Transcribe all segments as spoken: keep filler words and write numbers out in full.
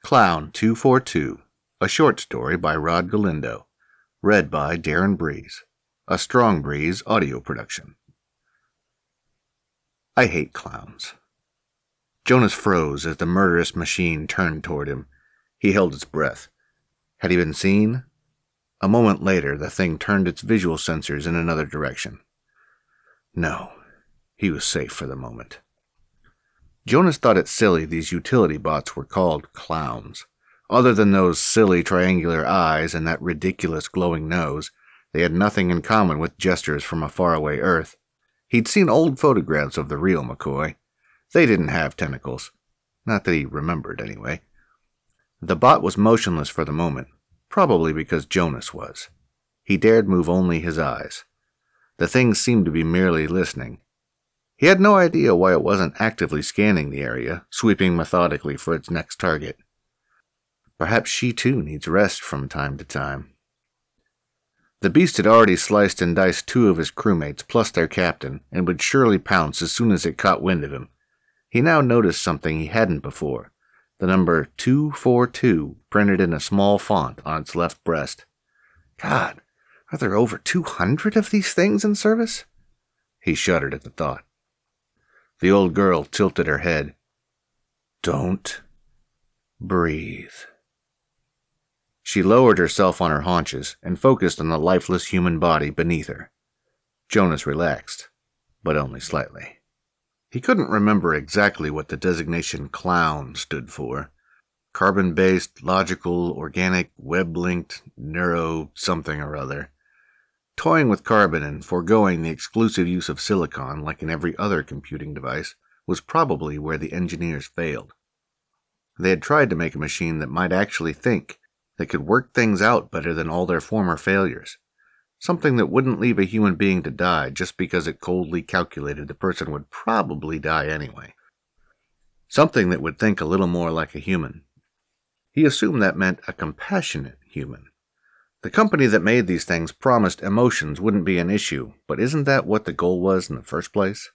Clown two forty-two, a short story by Rod Galindo, read by Darren Breeze, a Strong Breeze audio production. I hate clowns. Jonas froze as the murderous machine turned toward him. He held his breath. Had he been seen? A moment later, the thing turned its visual sensors in another direction. No, he was safe for the moment. Jonas thought it silly these utility bots were called clowns. Other than those silly triangular eyes and that ridiculous glowing nose, they had nothing in common with gestures from a faraway Earth. He'd seen old photographs of the real McCoy. They didn't have tentacles. Not that he remembered, anyway. The bot was motionless for the moment, probably because Jonas was. He dared move only his eyes. The thing seemed to be merely listening. He had no idea why it wasn't actively scanning the area, sweeping methodically for its next target. Perhaps she too needs rest from time to time. The beast had already sliced and diced two of his crewmates plus their captain, and would surely pounce as soon as it caught wind of him. He now noticed something he hadn't before, the number two forty-two printed in a small font on its left breast. God, are there over two hundred of these things in service? He shuddered at the thought. The old girl tilted her head. Don't breathe. She lowered herself on her haunches and focused on the lifeless human body beneath her. Jonas relaxed, but only slightly. He couldn't remember exactly what the designation clown stood for. Carbon-based, logical, organic, web-linked, neuro something or other. Toying with carbon and foregoing the exclusive use of silicon like in every other computing device was probably where the engineers failed. They had tried to make a machine that might actually think, that could work things out better than all their former failures. Something that wouldn't leave a human being to die just because it coldly calculated the person would probably die anyway. Something that would think a little more like a human. He assumed that meant a compassionate human. The company that made these things promised emotions wouldn't be an issue, but isn't that what the goal was in the first place?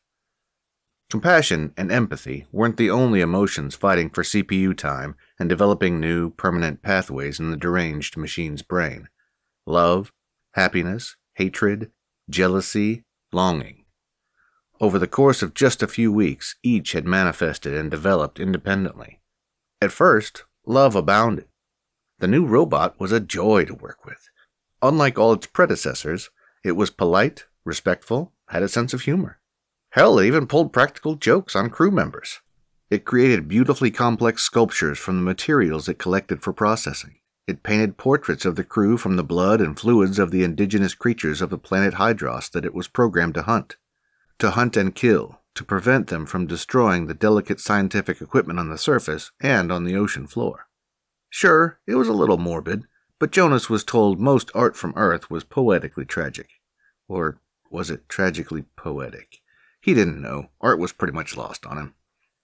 Compassion and empathy weren't the only emotions fighting for C P U time and developing new, permanent pathways in the deranged machine's brain. Love, happiness, hatred, jealousy, longing. Over the course of just a few weeks, each had manifested and developed independently. At first, love abounded. The new robot was a joy to work with. Unlike all its predecessors, it was polite, respectful, had a sense of humor. Hell, it even pulled practical jokes on crew members. It created beautifully complex sculptures from the materials it collected for processing. It painted portraits of the crew from the blood and fluids of the indigenous creatures of the planet Hydros that it was programmed to hunt. To hunt and kill, to prevent them from destroying the delicate scientific equipment on the surface and on the ocean floor. Sure, it was a little morbid, but Jonas was told most art from Earth was poetically tragic. Or was it tragically poetic? He didn't know. Art was pretty much lost on him.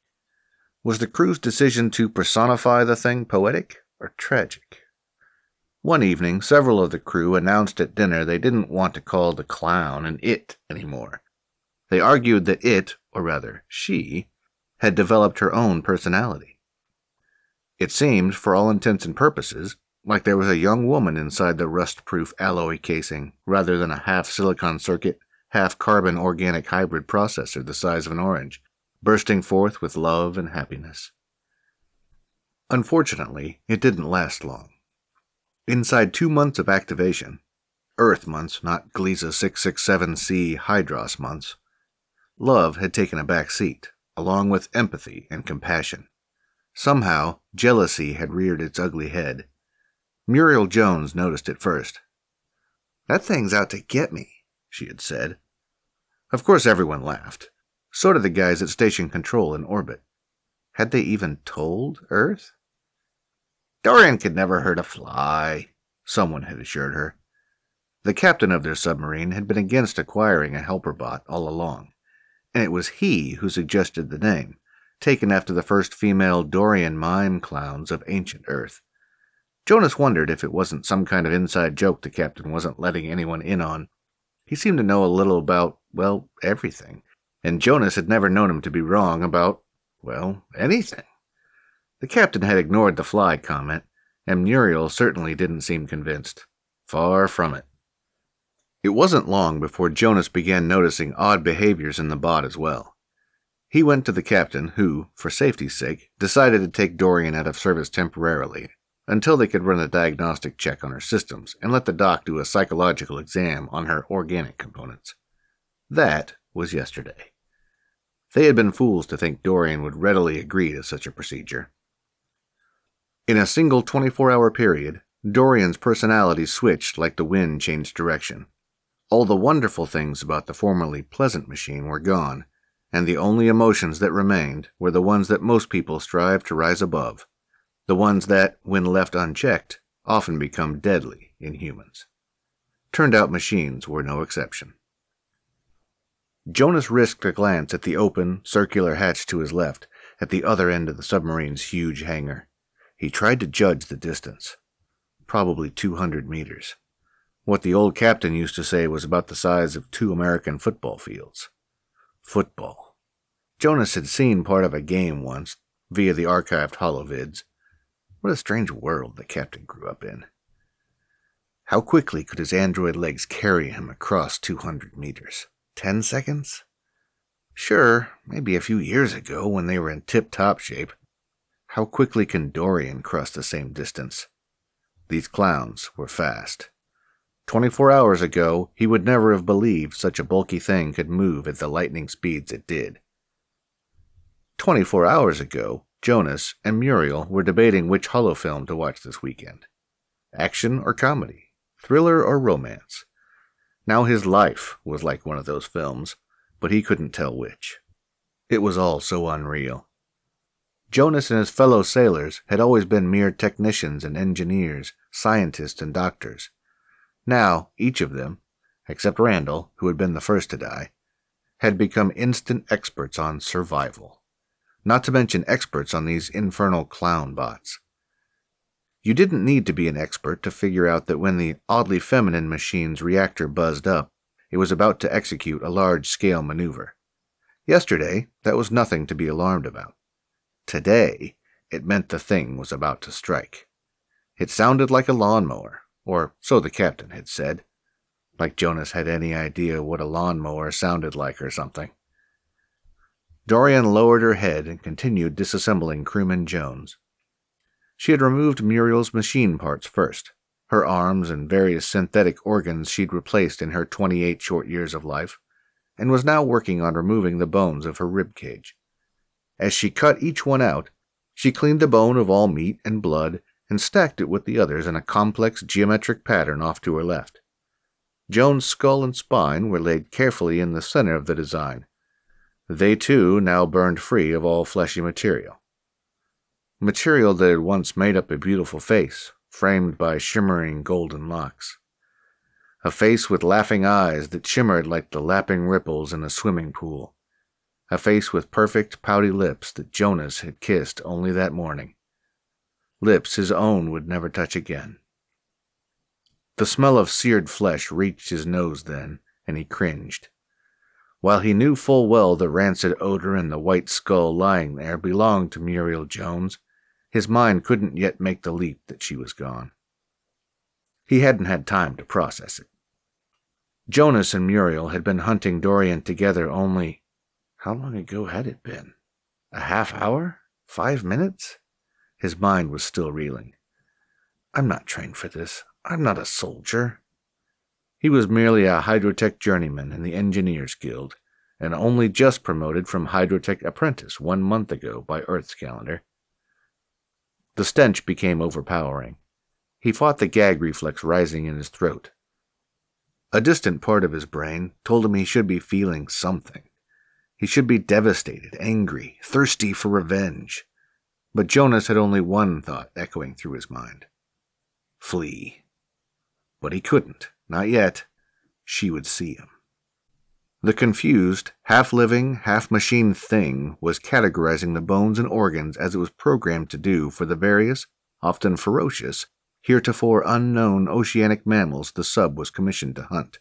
Was the crew's decision to personify the thing poetic or tragic? One evening, several of the crew announced at dinner they didn't want to call the clown an it anymore. They argued that it, or rather she, had developed her own personality. It seemed, for all intents and purposes, like there was a young woman inside the rust-proof alloy casing, rather than a half-silicon circuit, half-carbon organic hybrid processor the size of an orange, bursting forth with love and happiness. Unfortunately, it didn't last long. Inside two months of activation, Earth months, not Gliese six six seven c Hydros months, love had taken a back seat, along with empathy and compassion. Somehow, jealousy had reared its ugly head. Muriel Jones noticed it first. "That thing's out to get me," she had said. Of course everyone laughed. So did the guys at Station Control in orbit. Had they even told Earth? "Dorian could never hurt a fly," someone had assured her. The captain of their submarine had been against acquiring a helper bot all along, and it was he who suggested the name, taken after the first female Dorian mime clowns of ancient Earth. Jonas wondered if it wasn't some kind of inside joke the captain wasn't letting anyone in on. He seemed to know a little about, well, everything, and Jonas had never known him to be wrong about, well, anything. The captain had ignored the fly comment, and Muriel certainly didn't seem convinced. Far from it. It wasn't long before Jonas began noticing odd behaviors in the bot as well. He went to the captain, who, for safety's sake, decided to take Dorian out of service temporarily, until they could run a diagnostic check on her systems and let the doc do a psychological exam on her organic components. That was yesterday. They had been fools to think Dorian would readily agree to such a procedure. In a single twenty-four hour period, Dorian's personality switched like the wind changed direction. All the wonderful things about the formerly pleasant machine were gone, and the only emotions that remained were the ones that most people strive to rise above, the ones that, when left unchecked, often become deadly in humans. Turned out machines were no exception. Jonas risked a glance at the open, circular hatch to his left, at the other end of the submarine's huge hangar. He tried to judge the distance. Probably two hundred meters. What the old captain used to say was about the size of two American football fields. Football. Jonas had seen part of a game once, via the archived holovids. What a strange world the captain grew up in. How quickly could his android legs carry him across two hundred meters? Ten seconds? Sure, maybe a few years ago when they were in tip-top shape. How quickly can Dorian cross the same distance? These clowns were fast. Twenty-four hours ago, he would never have believed such a bulky thing could move at the lightning speeds it did. Twenty-four hours ago, Jonas and Muriel were debating which holofilm to watch this weekend. Action or comedy? Thriller or romance? Now his life was like one of those films, but he couldn't tell which. It was all so unreal. Jonas and his fellow sailors had always been mere technicians and engineers, scientists and doctors. Now, each of them, except Randall, who had been the first to die, had become instant experts on survival. Not to mention experts on these infernal clown bots. You didn't need to be an expert to figure out that when the oddly feminine machine's reactor buzzed up, it was about to execute a large-scale maneuver. Yesterday, that was nothing to be alarmed about. Today, it meant the thing was about to strike. It sounded like a lawnmower, or so the captain had said. Like Jonas had any idea what a lawnmower sounded like or something. Dorian lowered her head and continued disassembling Crewman Jones. She had removed Muriel's machine parts first, her arms and various synthetic organs she'd replaced in her twenty-eight short years of life, and was now working on removing the bones of her rib cage. As she cut each one out, she cleaned the bone of all meat and blood and stacked it with the others in a complex geometric pattern off to her left. Jones' skull and spine were laid carefully in the center of the design. They, too, now burned free of all fleshy material. Material that had once made up a beautiful face, framed by shimmering golden locks. A face with laughing eyes that shimmered like the lapping ripples in a swimming pool. A face with perfect, pouty lips that Jonas had kissed only that morning. Lips his own would never touch again. The smell of seared flesh reached his nose then, and he cringed. While he knew full well the rancid odor and the white skull lying there belonged to Muriel Jones, his mind couldn't yet make the leap that she was gone. He hadn't had time to process it. Jonas and Muriel had been hunting Dorian together only... How long ago had it been? A half hour? Five minutes? His mind was still reeling. I'm not trained for this. I'm not a soldier. He was merely a Hydrotech journeyman in the Engineers Guild, and only just promoted from Hydrotech apprentice one month ago by Earth's calendar. The stench became overpowering. He fought the gag reflex rising in his throat. A distant part of his brain told him he should be feeling something. He should be devastated, angry, thirsty for revenge. But Jonas had only one thought echoing through his mind. Flee. But he couldn't, not yet. She would see him. The confused, half-living, half-machine thing was categorizing the bones and organs as it was programmed to do for the various, often ferocious, heretofore unknown oceanic mammals the sub was commissioned to hunt.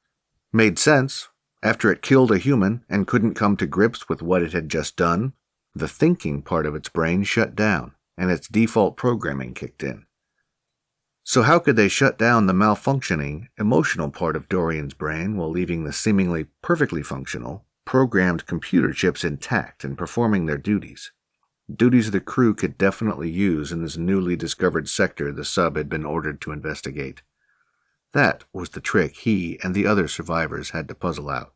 Made sense. After it killed a human and couldn't come to grips with what it had just done, The thinking part of its brain shut down, and its default programming kicked in. So how could they shut down the malfunctioning, emotional part of Dorian's brain while leaving the seemingly perfectly functional, programmed computer chips intact and performing their duties? Duties the crew could definitely use in this newly discovered sector the sub had been ordered to investigate. That was the trick he and the other survivors had to puzzle out.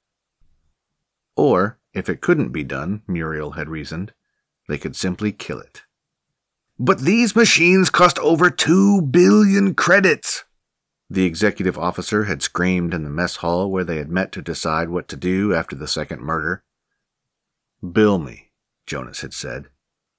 Or, if it couldn't be done, Muriel had reasoned, they could simply kill it. "But these machines cost over two billion credits!" The executive officer had screamed in the mess hall where they had met to decide what to do after the second murder. "Bill me," Jonas had said.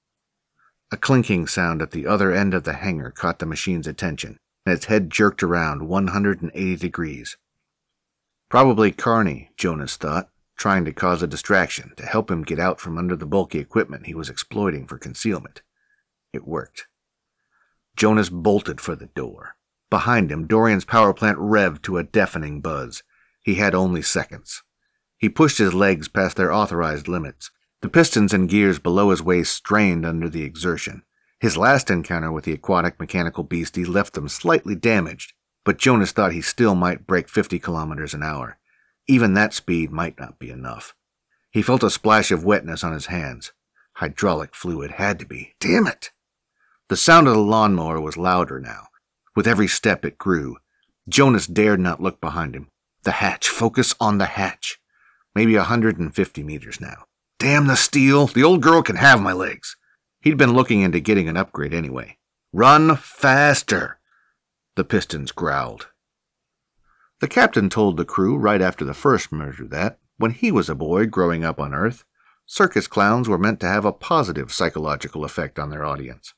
A clinking sound at the other end of the hangar caught the machine's attention, and its head jerked around one hundred eighty degrees. Probably Carney, Jonas thought, trying to cause a distraction to help him get out from under the bulky equipment he was exploiting for concealment. It worked. Jonas bolted for the door. Behind him, Dorian's power plant revved to a deafening buzz. He had only seconds. He pushed his legs past their authorized limits. The pistons and gears below his waist strained under the exertion. His last encounter with the aquatic mechanical beastie left them slightly damaged, but Jonas thought he still might break fifty kilometers an hour. Even that speed might not be enough. He felt a splash of wetness on his hands. Hydraulic fluid had to be. Damn it! The sound of the lawnmower was louder now. With every step it grew. Jonas dared not look behind him. The hatch. Focus on the hatch. Maybe a hundred and fifty meters now. Damn the steel. The old girl can have my legs. He'd been looking into getting an upgrade anyway. Run faster! The pistons growled. The captain told the crew right after the first murder that, when he was a boy growing up on Earth, circus clowns were meant to have a positive psychological effect on their audience.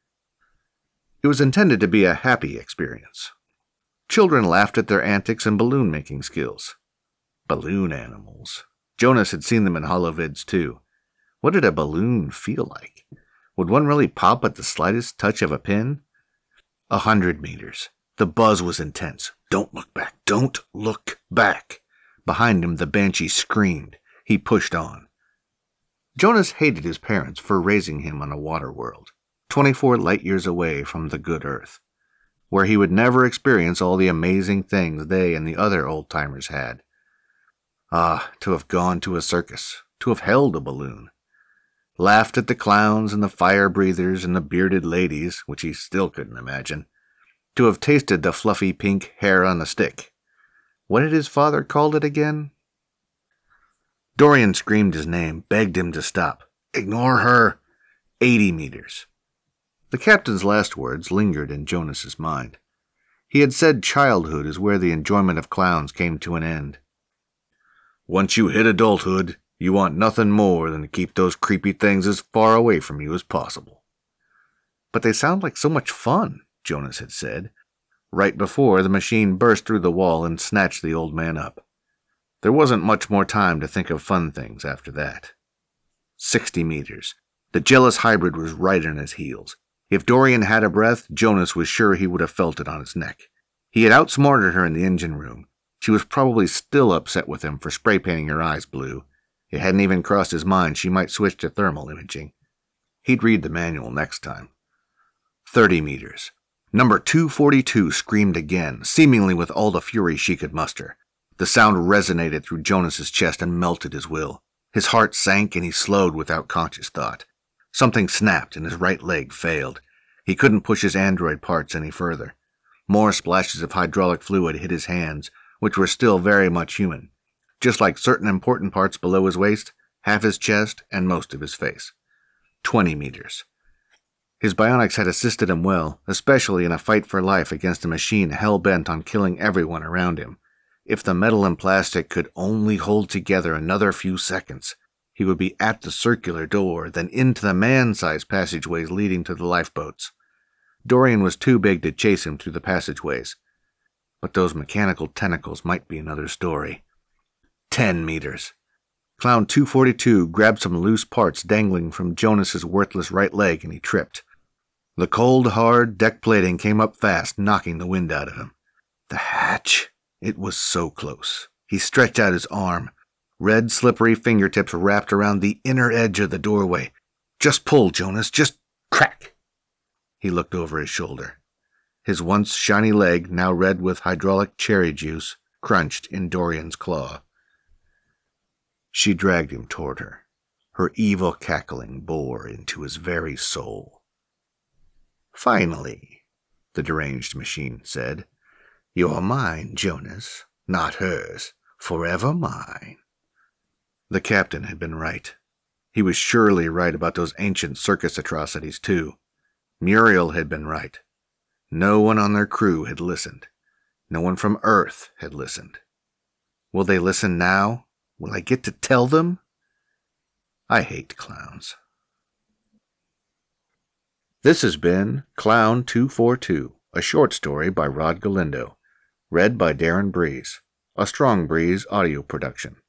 It was intended to be a happy experience. Children laughed at their antics and balloon-making skills. Balloon animals. Jonas had seen them in holovids too. What did a balloon feel like? Would one really pop at the slightest touch of a pin? A hundred meters. The buzz was intense. Don't look back. Don't look back. Behind him, the banshee screamed. He pushed on. Jonas hated his parents for raising him on a water world, twenty-four light-years away from the good Earth, where he would never experience all the amazing things they and the other old-timers had. Ah, to have gone to a circus, to have held a balloon, laughed at the clowns and the fire-breathers and the bearded ladies, which he still couldn't imagine, to have tasted the fluffy pink hair on the stick. What had his father called it again? Dorian screamed his name, begged him to stop. Ignore her. Eighty meters. The captain's last words lingered in Jonas's mind. He had said childhood is where the enjoyment of clowns came to an end. Once you hit adulthood, you want nothing more than to keep those creepy things as far away from you as possible. But they sound like so much fun, Jonas had said, right before the machine burst through the wall and snatched the old man up. There wasn't much more time to think of fun things after that. Sixty meters. The jealous hybrid was right on his heels. If Dorian had a breath, Jonas was sure he would have felt it on his neck. He had outsmarted her in the engine room. She was probably still upset with him for spray painting her eyes blue. It hadn't even crossed his mind she might switch to thermal imaging. He'd read the manual next time. Thirty meters. Number two forty-two screamed again, seemingly with all the fury she could muster. The sound resonated through Jonas's chest and melted his will. His heart sank and he slowed without conscious thought. Something snapped and his right leg failed. He couldn't push his android parts any further. More splashes of hydraulic fluid hit his hands, which were still very much human, just like certain important parts below his waist, half his chest, and most of his face. Twenty meters. His bionics had assisted him well, especially in a fight for life against a machine hell-bent on killing everyone around him. If the metal and plastic could only hold together another few seconds, he would be at the circular door, then into the man-sized passageways leading to the lifeboats. Dorian was too big to chase him through the passageways, but those mechanical tentacles might be another story. Ten meters. Clown two forty-two grabbed some loose parts dangling from Jonas's worthless right leg, and he tripped. The cold, hard deck plating came up fast, knocking the wind out of him. The hatch. It was so close. He stretched out his arm. Red, slippery fingertips wrapped around the inner edge of the doorway. Just pull, Jonas, just crack. He looked over his shoulder. His once shiny leg, now red with hydraulic cherry juice, crunched in Dorian's claw. She dragged him toward her. Her evil cackling bore into his very soul. Finally, the deranged machine said, you're mine, Jonas, not hers, forever mine. The captain had been right. He was surely right about those ancient circus atrocities, too. Muriel had been right. No one on their crew had listened. No one from Earth had listened. Will they listen now? Will I get to tell them? I hate clowns. This has been Clown two forty-two, a short story by Rod Galindo, read by Darren Breeze, a Strong Breeze audio production.